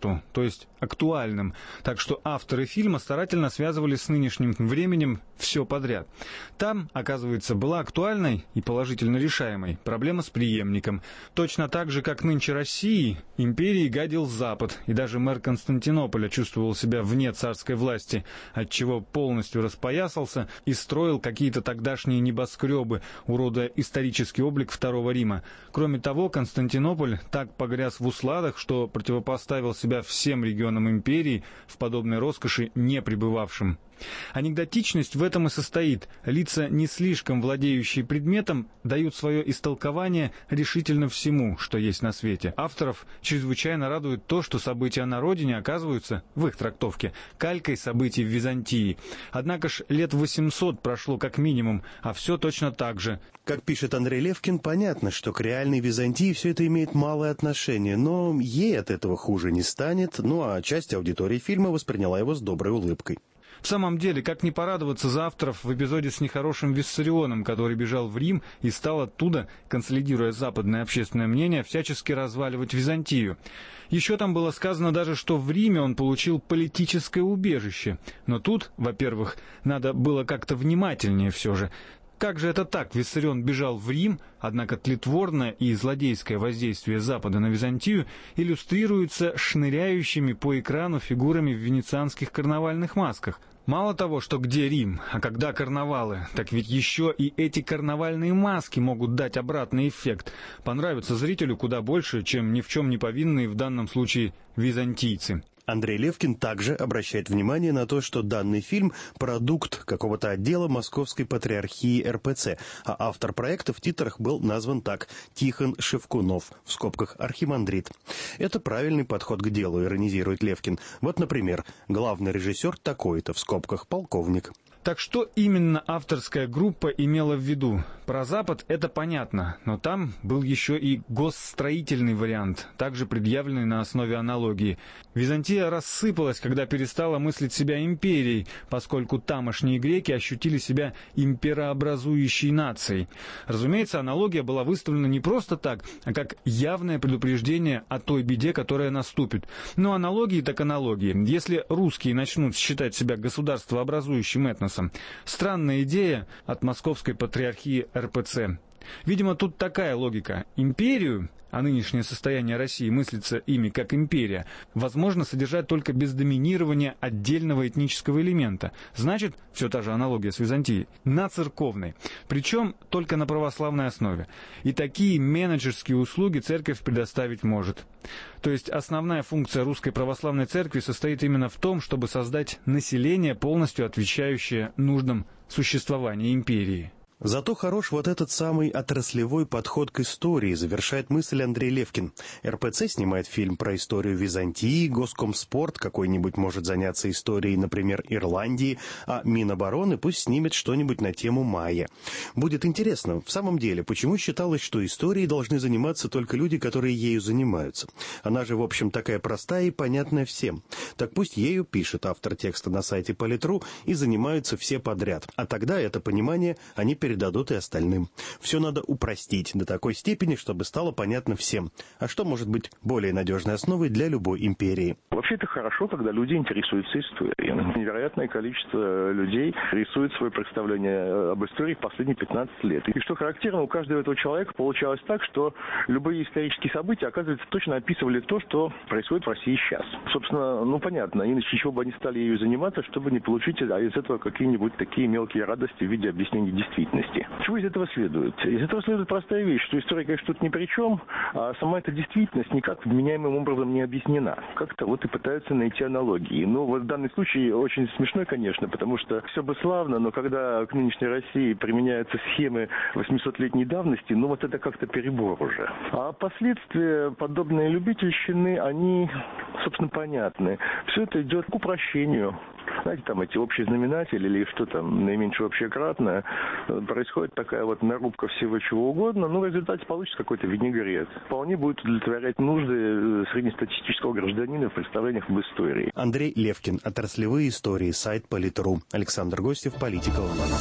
росту, то есть актуальным, так что авторы фильма старательно связывали с нынешним временем все подряд. Там, оказывается, была актуальной и положительно решаемой проблема с преемником. Точно так же, как нынче России, империи гадил Запад, и даже мэр Константинополя чувствовал себя вне царской власти, отчего полностью распоясался и строил какие-то тогдашние небоскребы, уродуя исторический облик Второго Рима. Кроме того, Константинополь так погряз в усладах, что противопоставил себя всем регионам империи, в подобной роскоши не пребывавшим. Анекдотичность в этом и состоит. Лица, не слишком владеющие предметом, дают свое истолкование решительно всему, что есть на свете. Авторов чрезвычайно радует то, что события на родине оказываются, в их трактовке, калькой событий в Византии. Однако ж лет восемьсот прошло как минимум, а все точно так же. Как пишет Андрей Левкин, понятно, что к реальной Византии все это имеет малое отношение, но ей от этого хуже не станет, ну а часть аудитории фильма восприняла его с доброй улыбкой. В самом деле, как не порадоваться за авторов в эпизоде с нехорошим Виссарионом, который бежал в Рим и стал оттуда, консолидируя западное общественное мнение, всячески разваливать Византию. Еще там было сказано даже, что в Риме он получил политическое убежище. Но тут, во-первых, надо было как-то внимательнее все же. Как же это так? Виссарион бежал в Рим, однако тлетворное и злодейское воздействие Запада на Византию иллюстрируется шныряющими по экрану фигурами в венецианских карнавальных масках. Мало того, что где Рим, а когда карнавалы, так ведь еще и эти карнавальные маски могут дать обратный эффект. Понравится зрителю куда больше, чем ни в чем не повинные в данном случае византийцы. Андрей Левкин также обращает внимание на то, что данный фильм – продукт какого-то отдела Московской Патриархии эр пэ цэ, а автор проекта в титрах был назван так – Тихон Шевкунов, в скобках архимандрит. Это правильный подход к делу, иронизирует Левкин. Вот, например, главный режиссер такой-то, в скобках полковник. Так что именно авторская группа имела в виду? Про Запад это понятно, но там был еще и госстроительный вариант, также предъявленный на основе аналогии. Византия рассыпалась, когда перестала мыслить себя империей, поскольку тамошние греки ощутили себя имперообразующей нацией. Разумеется, аналогия была выставлена не просто так, а как явное предупреждение о той беде, которая наступит. Но аналогии так аналогии. Если русские начнут считать себя государствообразующим этносом, странная идея от Московской Патриархии эр пэ цэ. Видимо, тут такая логика. Империю, а нынешнее состояние России мыслится ими как империя, возможно содержать только без доминирования отдельного этнического элемента. Значит, все та же аналогия с Византией, на церковной, причем только на православной основе. И такие менеджерские услуги церковь предоставить может. То есть основная функция Русской Православной Церкви состоит именно в том, чтобы создать население, полностью отвечающее нуждам существования империи. Зато хорош вот этот самый отраслевой подход к истории, завершает мысль Андрей Левкин. эр пэ цэ снимает фильм про историю Византии, Госкомспорт какой-нибудь может заняться историей, например, Ирландии, а Минобороны пусть снимет что-нибудь на тему майя. Будет интересно, в самом деле, почему считалось, что историей должны заниматься только люди, которые ею занимаются? Она же, в общем, такая простая и понятная всем. Так пусть ею пишет автор текста на сайте Политру и занимаются все подряд. А тогда это понимание они передают передадут и остальным. Все надо упростить до такой степени, чтобы стало понятно всем. А что может быть более надежной основой для любой империи? Вообще это хорошо, когда люди интересуются историей. Невероятное количество людей рисует свое представление об истории в последние пятнадцать лет. И что характерно, у каждого этого человека получалось так, что любые исторические события, оказывается, точно описывали то, что происходит в России сейчас. Собственно, ну понятно, иначе чего бы они стали ею заниматься, чтобы не получить из этого какие-нибудь такие мелкие радости в виде объяснений действительности. Чего из этого следует? Из этого следует простая вещь, что история, конечно, тут ни при чем, а сама эта действительность никак вменяемым образом не объяснена. Как-то вот и пытаются найти аналогии. Ну, вот в данном случае очень смешно, конечно, потому что все бы славно, но когда к нынешней России применяются схемы восьмисотлетней давности, ну вот это как-то перебор уже. А последствия подобной любительщины, они, собственно, понятны. Все это идет к упрощению. Знаете, там эти общие знаменатели или что там, наименьшее общее кратное, происходит такая вот нарубка всего чего угодно, но в результате получится какой-то винегрет. Вполне будет удовлетворять нужды среднестатистического гражданина в представлениях об истории. Андрей Левкин. Отраслевые истории. Сайт Политру. Александр Гостев. Политика онлайн.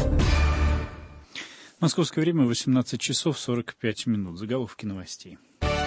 Московское время восемнадцать часов сорок пять минут. Заголовки новостей.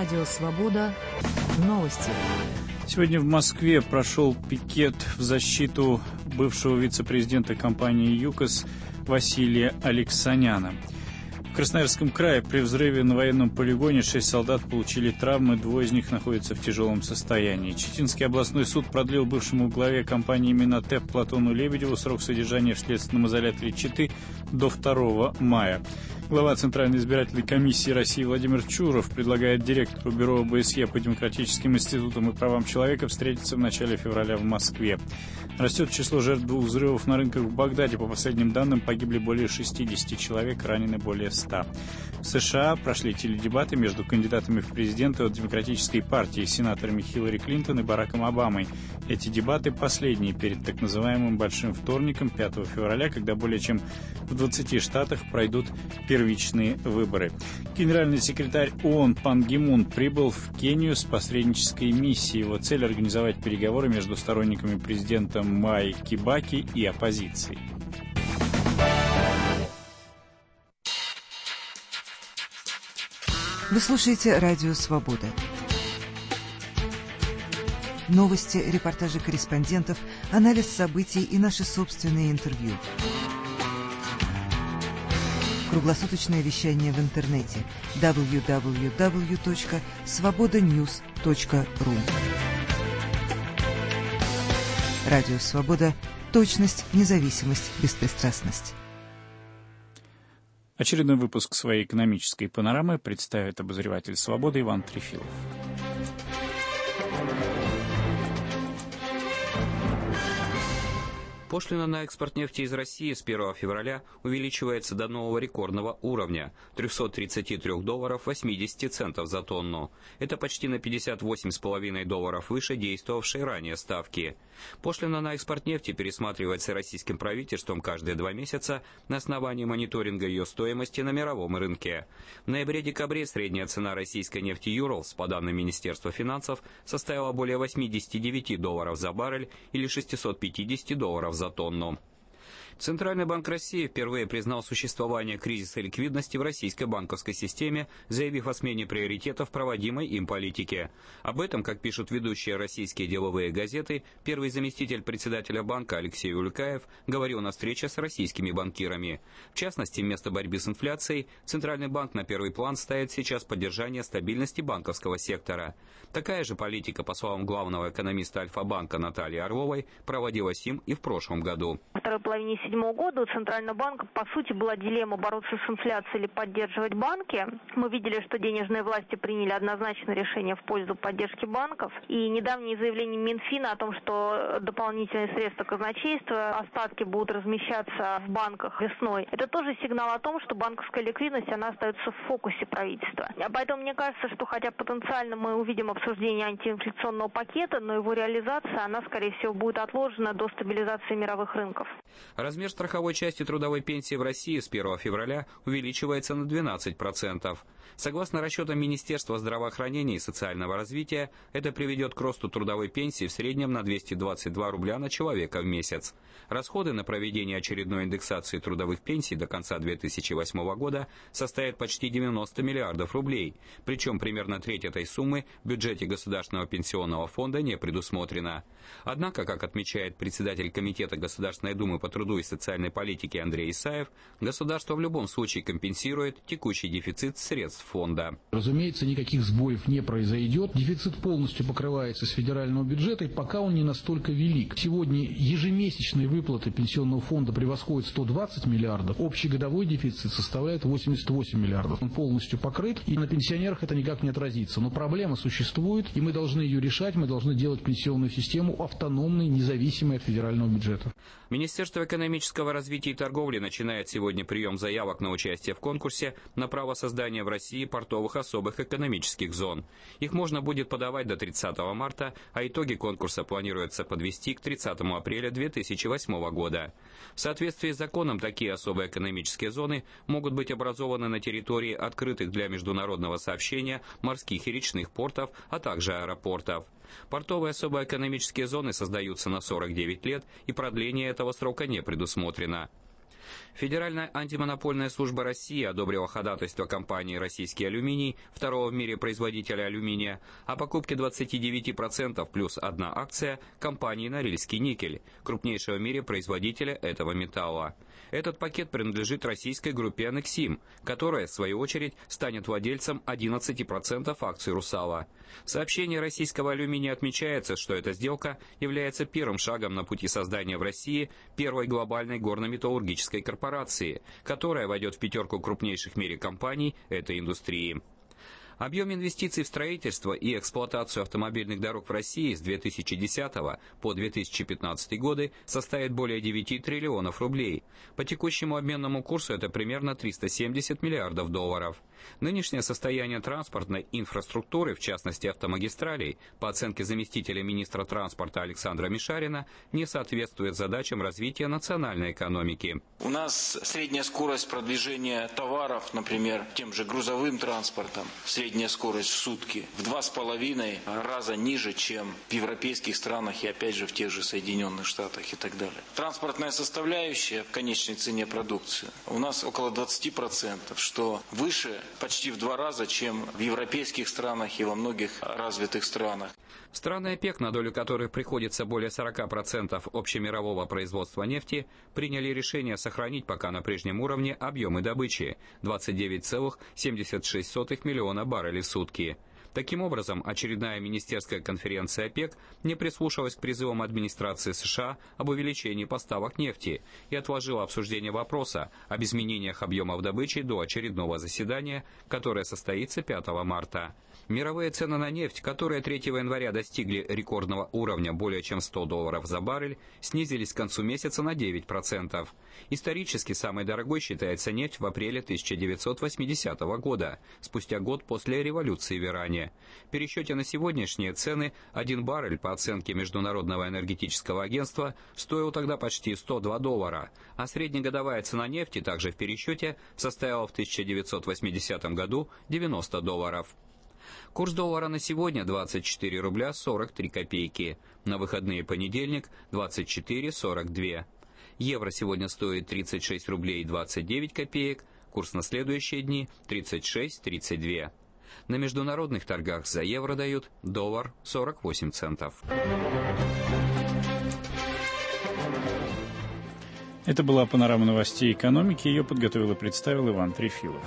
Радио «Свобода». Новости. Сегодня в Москве прошел пикет в защиту бывшего вице-президента компании ЮКОС Василия Алексаняна. В Красноярском крае при взрыве на военном полигоне шесть солдат получили травмы, двое из них находятся в тяжелом состоянии. Читинский областной суд продлил бывшему главе компании «Минотеп» Платону Лебедеву срок содержания в следственном изоляторе Читы до второго мая. Глава Центральной избирательной комиссии России Владимир Чуров предлагает директору Бюро ОБСЕ по демократическим институтам и правам человека встретиться в начале февраля в Москве. Растет число жертв двух взрывов на рынках в Багдаде. По последним данным, погибли более шестидесяти человек, ранены более ста. В США прошли теледебаты между кандидатами в президенты от Демократической партии, сенаторами Хиллари Клинтон и Бараком Обамой. Эти дебаты последние перед так называемым «Большим вторником» пятого февраля, когда более чем в двадцати штатах пройдут первичные выборы. Генеральный секретарь ООН Пан Ги Мун прибыл в Кению с посреднической миссией. Его цель — организовать переговоры между сторонниками президента Май Кибаки и оппозицией. Вы слушаете «Радио Свобода». Новости, репортажи корреспондентов, анализ событий и наши собственные интервью. Круглосуточное вещание в интернете дабл ю дабл ю дабл ю точка свобода ньюс точка ру. Радио «Свобода». Точность, независимость, беспристрастность. Очередной выпуск своей экономической панорамы представит обозреватель «Свободы» Иван Трефилов. Пошлина на экспорт нефти из России с первого февраля увеличивается до нового рекордного уровня – трехсот тридцати трёх долларов восьмидесяти центов за тонну. Это почти на пятьдесят восемь с половиной долларов выше действовавшей ранее ставки. Пошлина на экспорт нефти пересматривается российским правительством каждые два месяца на основании мониторинга ее стоимости на мировом рынке. В ноябре-декабре средняя цена российской нефти «Юралс», по данным Министерства финансов, составила более восьмидесяти девяти долларов за баррель или шестисот пятидесяти долларов за тонну. Центральный банк России впервые признал существование кризиса ликвидности в российской банковской системе, заявив о смене приоритетов проводимой им политики. Об этом, как пишут ведущие российские деловые газеты, первый заместитель председателя банка Алексей Улькаев говорил на встрече с российскими банкирами. В частности, вместо борьбы с инфляцией Центральный банк на первый план ставит сейчас поддержание стабильности банковского сектора. Такая же политика, по словам главного экономиста Альфа-банка Натальи Орловой, проводилась им и в прошлом году. Во второй половине две тысячи седьмого года у Центрального банка, по сути, была дилемма бороться с инфляцией или поддерживать банки. Мы видели, что денежные власти приняли однозначное решение в пользу поддержки банков. И недавние заявления Минфина о том, что дополнительные средства казначейства, остатки будут размещаться в банках весной, это тоже сигнал о том, что банковская ликвидность, она остается в фокусе правительства. Поэтому мне кажется, что хотя потенциально мы увидим обсуждение антиинфляционного пакета, но его реализация, она, скорее всего, будет отложена до стабилизации мировых рынков. Размер страховой части трудовой пенсии в России с первого февраля увеличивается на двенадцать процентов. Согласно расчетам Министерства здравоохранения и социального развития, это приведет к росту трудовой пенсии в среднем на двести двадцать два рубля на человека в месяц. Расходы на проведение очередной индексации трудовых пенсий до конца две тысячи восьмого года составят почти девяносто миллиардов рублей, причем примерно треть этой суммы в бюджете Государственного пенсионного фонда не предусмотрена. Однако, как отмечает председатель Комитета Государственной Думы по труду и социальной политике Андрей Исаев, государство в любом случае компенсирует текущий дефицит средств фонда. Разумеется, никаких сбоев не произойдет. Дефицит полностью покрывается с федерального бюджета, и пока он не настолько велик. Сегодня ежемесячные выплаты пенсионного фонда превосходят сто двадцать миллиардов. Общий годовой дефицит составляет восемьдесят восемь миллиардов. Он полностью покрыт, и на пенсионерах это никак не отразится. Но проблема существует, и мы должны ее решать. Мы должны делать пенсионную систему автономной, независимой от федерального бюджета. Министерство экономического развития и торговли начинает сегодня прием заявок на участие в конкурсе на право создания в России портовых особых экономических зон. Их можно будет подавать до тридцатого марта, а итоги конкурса планируется подвести к тридцатому апреля две тысячи восьмого года. В соответствии с законом, такие особые экономические зоны могут быть образованы на территории открытых для международного сообщения морских и речных портов, а также аэропортов. Портовые особые экономические зоны создаются на сорок девять лет, и продление этого срока не предусмотрено. Федеральная антимонопольная служба России одобрила ходатайство компании «Российский алюминий», второго в мире производителя алюминия, о покупке двадцати девяти процентов плюс одна акция компании «Норильский никель», крупнейшего в мире производителя этого металла. Этот пакет принадлежит российской группе «Анексим», которая, в свою очередь, станет владельцем одиннадцати процентов акций «Русала». В сообщении российского алюминия отмечается, что эта сделка является первым шагом на пути создания в России первой глобальной горно-металлургической корпорации, которая войдет в пятерку крупнейших в мире компаний этой индустрии. Объем инвестиций в строительство и эксплуатацию автомобильных дорог в России с две тысячи десятого по две тысячи пятнадцатый годы составит более девяти триллионов рублей. По текущему обменному курсу это примерно триста семьдесят миллиардов долларов. Нынешнее состояние транспортной инфраструктуры, в частности автомагистралей, по оценке заместителя министра транспорта Александра Мишарина, не соответствует задачам развития национальной экономики. У нас средняя скорость продвижения товаров, например, тем же грузовым транспортом, средняя скорость в сутки в два с половиной раза ниже, чем в европейских странах и опять же в тех же Соединенных Штатах и так далее. Транспортная составляющая в конечной цене продукции у нас около двадцати процентов, что выше почти в два раза, чем в европейских странах и во многих развитых странах. Страны ОПЕК, на долю которых приходится более сорока процентов общемирового производства нефти, приняли решение сохранить пока на прежнем уровне объемы добычи – двадцать девять целых семьдесят шесть сотых миллиона баррелей в сутки. Таким образом, очередная министерская конференция ОПЕК не прислушалась к призывам администрации США об увеличении поставок нефти и отложила обсуждение вопроса об изменениях объемов добычи до очередного заседания, которое состоится пятого марта. Мировые цены на нефть, которые третьего января достигли рекордного уровня более чем сто долларов за баррель, снизились к концу месяца на девять процентов. Исторически самой дорогой считается нефть в апреле тысяча девятьсот восьмидесятого года, спустя год после революции в Иране. В пересчете на сегодняшние цены один баррель, по оценке Международного энергетического агентства, стоил тогда почти сто два доллара, а среднегодовая цена нефти также в пересчете составила в тысяча девятьсот восьмидесятом году девяносто долларов. Курс доллара на сегодня двадцать четыре рубля сорок три копейки. На выходные понедельник двадцать четыре сорок два. Евро сегодня стоит тридцать шесть рублей двадцать девять копеек. Курс на следующие дни тридцать шесть тридцать два. На международных торгах за евро дают доллар сорок восемь центов. Это была панорама новостей экономики. Ее подготовил и представил Иван Трефилов.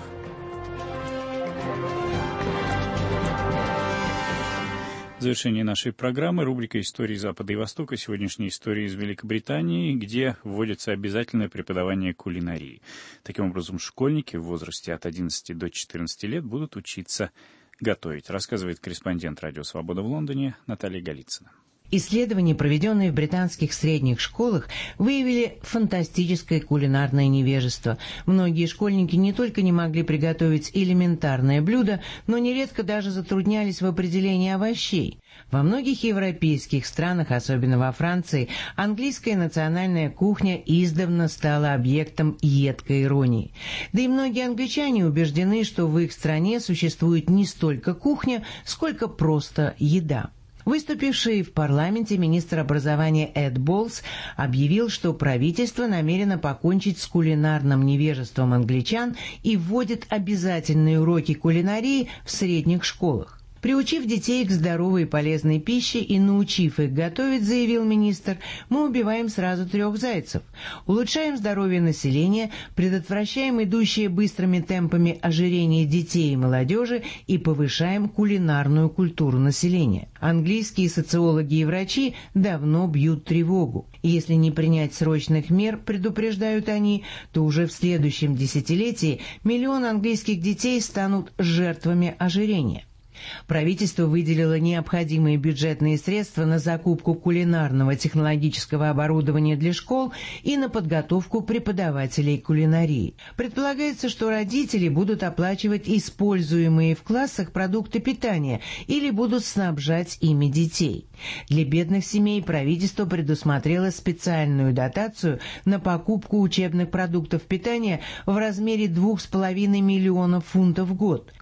В завершении нашей программы рубрика «Истории Запада и Востока». Сегодняшняя история из Великобритании, где вводится обязательное преподавание кулинарии. Таким образом, школьники в возрасте от одиннадцати до четырнадцати лет будут учиться готовить, рассказывает корреспондент «Радио Свобода» в Лондоне Наталья Голицына. Исследования, проведенные в британских средних школах, выявили фантастическое кулинарное невежество. Многие школьники не только не могли приготовить элементарное блюдо, но нередко даже затруднялись в определении овощей. Во многих европейских странах, особенно во Франции, английская национальная кухня издавна стала объектом едкой иронии. Да и многие англичане убеждены, что в их стране существует не столько кухня, сколько просто еда. Выступивший в парламенте министр образования Эд Болс объявил, что правительство намерено покончить с кулинарным невежеством англичан и вводит обязательные уроки кулинарии в средних школах. Приучив детей к здоровой и полезной пище и научив их готовить, заявил министр, мы убиваем сразу трех зайцев. Улучшаем здоровье населения, предотвращаем идущие быстрыми темпами ожирение детей и молодежи и повышаем кулинарную культуру населения. Английские социологи и врачи давно бьют тревогу. Если не принять срочных мер, предупреждают они, то уже в следующем десятилетии миллион английских детей станут жертвами ожирения. Правительство выделило необходимые бюджетные средства на закупку кулинарного технологического оборудования для школ и на подготовку преподавателей кулинарии. Предполагается, что родители будут оплачивать используемые в классах продукты питания или будут снабжать ими детей. Для бедных семей правительство предусмотрело специальную дотацию на покупку учебных продуктов питания в размере двух с половиной миллионов фунтов в год. К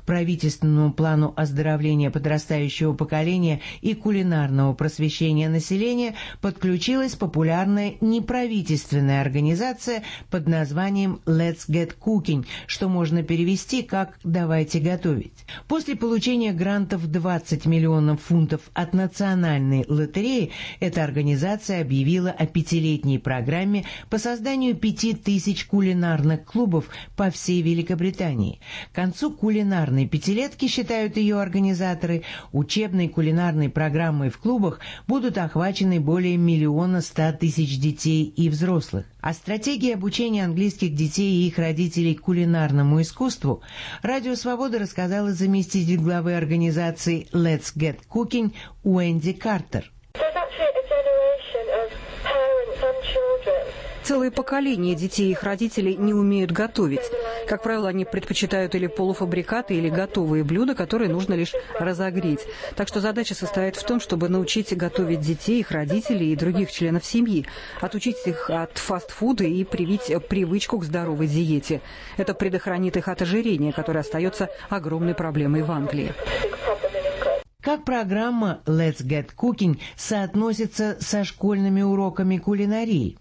правительственному плану оздоровления подрастающего поколения и кулинарного просвещения населения подключилась популярная неправительственная организация под названием «Let's Get Cooking», что можно перевести как «давайте готовить». После получения грантов двадцать миллионов фунтов от национальной лотереи эта организация объявила о пятилетней программе по созданию пяти тысяч кулинарных клубов по всей Великобритании. К концу кулинарной пятилетки, считают ее организаторы, учебной кулинарной программой в клубах будут охвачены более миллиона ста тысяч детей и взрослых. О стратегии обучения английских детей и их родителей кулинарному искусству Радио Свобода рассказала заместитель главы организации Let's Get Cooking Уэнди Картер. Целое поколение детей и их родителей не умеют готовить. Как правило, они предпочитают или полуфабрикаты, или готовые блюда, которые нужно лишь разогреть. Так что задача состоит в том, чтобы научить готовить детей, их родителей и других членов семьи, отучить их от фастфуда и привить привычку к здоровой диете. Это предохранит их от ожирения, которое остается огромной проблемой в Англии. Как программа Let's Get Cooking соотносится со школьными уроками кулинарии?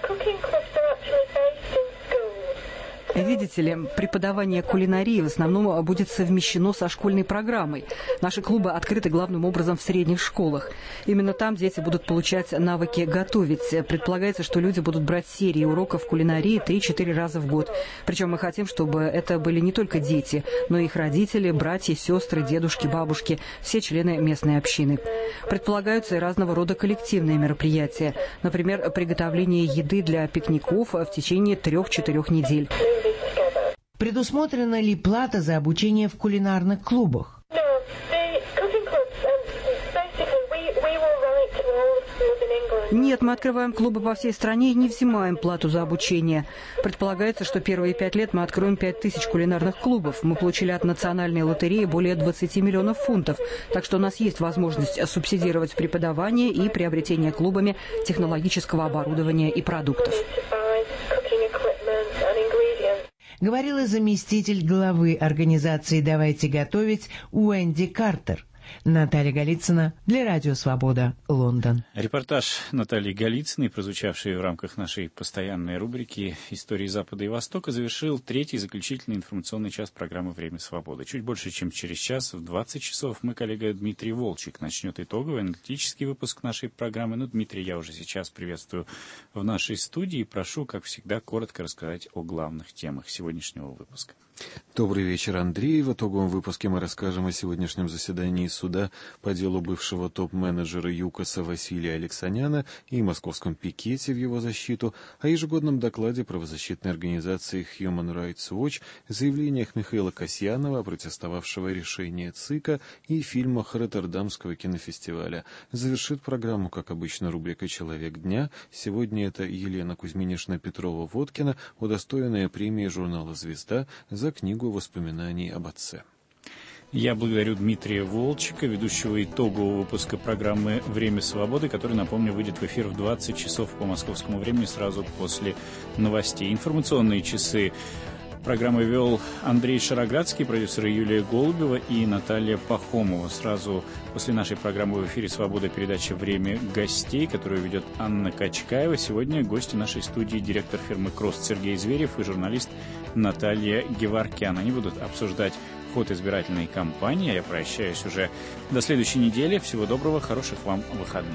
Видите ли, преподавание кулинарии в основном будет совмещено со школьной программой. Наши клубы открыты главным образом в средних школах. Именно там дети будут получать навыки готовить. Предполагается, что люди будут брать серии уроков кулинарии три-четыре раза в год. Причем мы хотим, чтобы это были не только дети, но и их родители, братья, сестры, дедушки, бабушки, все члены местной общины. Предполагаются и разного рода коллективные мероприятия. Например, приготовление еды для пикников в течение трех-четырех недель. Предусмотрена ли плата за обучение в кулинарных клубах? Нет, мы открываем клубы по всей стране и не взимаем плату за обучение. Предполагается, что первые пять лет мы откроем пять тысяч кулинарных клубов. Мы получили от национальной лотереи более двадцати миллионов фунтов. Так что у нас есть возможность субсидировать преподавание и приобретение клубами технологического оборудования и продуктов. Говорила заместитель главы организации «Давайте готовить» Уэнди Картер. Наталья Голицына для Радио Свобода, Лондон. Репортаж Натальи Голицыной, прозвучавший в рамках нашей постоянной рубрики «Истории Запада и Востока», завершил третий заключительный информационный час программы «Время свободы». Чуть больше, чем через час, в двадцать часов, мой коллега Дмитрий Волчек начнет итоговый аналитический выпуск нашей программы. Ну, Дмитрий, я уже сейчас приветствую в нашей студии и прошу, как всегда, коротко рассказать о главных темах сегодняшнего выпуска. Добрый вечер, Андрей. В итоговом выпуске мы расскажем о сегодняшнем заседании суда по делу бывшего топ-менеджера ЮКОСа Василия Алексаняна и московском пикете в его защиту, о ежегодном докладе правозащитной организации Human Rights Watch, заявлениях Михаила Касьянова, протестовавшего решение ЦИКа, и фильмах Роттердамского кинофестиваля. Завершит программу, как обычно, рубрика «Человек дня». Сегодня это Елена Кузьминишна-Петрова-Водкина, удостоенная премии журнала «Звезда» за книгу воспоминаний об отце. Я благодарю Дмитрия Волчека, ведущего итогового выпуска программы «Время свободы», который, напомню, выйдет в эфир в двадцать часов по московскому времени сразу после новостей. Информационные часы программы вел Андрей Шароградский, продюсеры Юлия Голубева и Наталья Пахомова. Сразу после нашей программы в эфире «Свобода» передача «Время гостей», которую ведет Анна Качкаева. Сегодня гости нашей студии директор фирмы «Крост» Сергей Зверев и журналист Наталья Геворкян. Они будут обсуждать ход избирательной кампании. Я прощаюсь уже до следующей недели. Всего доброго, хороших вам выходных.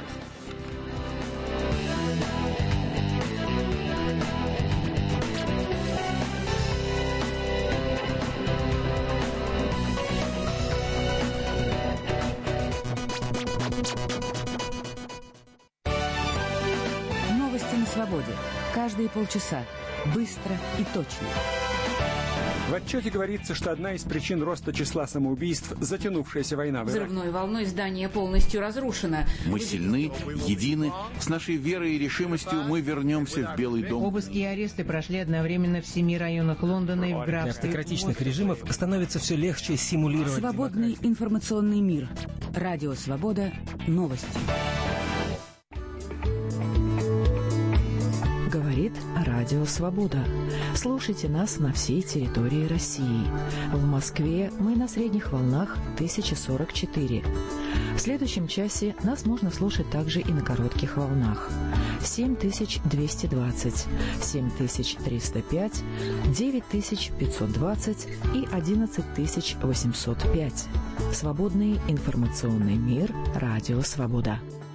Новости на свободе. Каждые полчаса. Быстро и точно. В отчете говорится, что одна из причин роста числа самоубийств – затянувшаяся война в Ираке. Взрывной волной здание полностью разрушено. Мы сильны, едины. С нашей верой и решимостью мы вернемся в Белый дом. Обыски и аресты прошли одновременно в семи районах Лондона и в графстве. Автократичных режимов становится все легче симулировать. Свободный информационный мир. Радио Свобода. Новости. Говорит радио. Радио Свобода. Слушайте нас на всей территории России. В Москве мы на средних волнах тысяча сорок четыре. В следующем часе нас можно слушать также и на коротких волнах. семь тысяч двести двадцать, семь тысяч триста пять, девять тысяч пятьсот двадцать и одиннадцать тысяч восемьсот пять. Свободный информационный мир. Радио Свобода.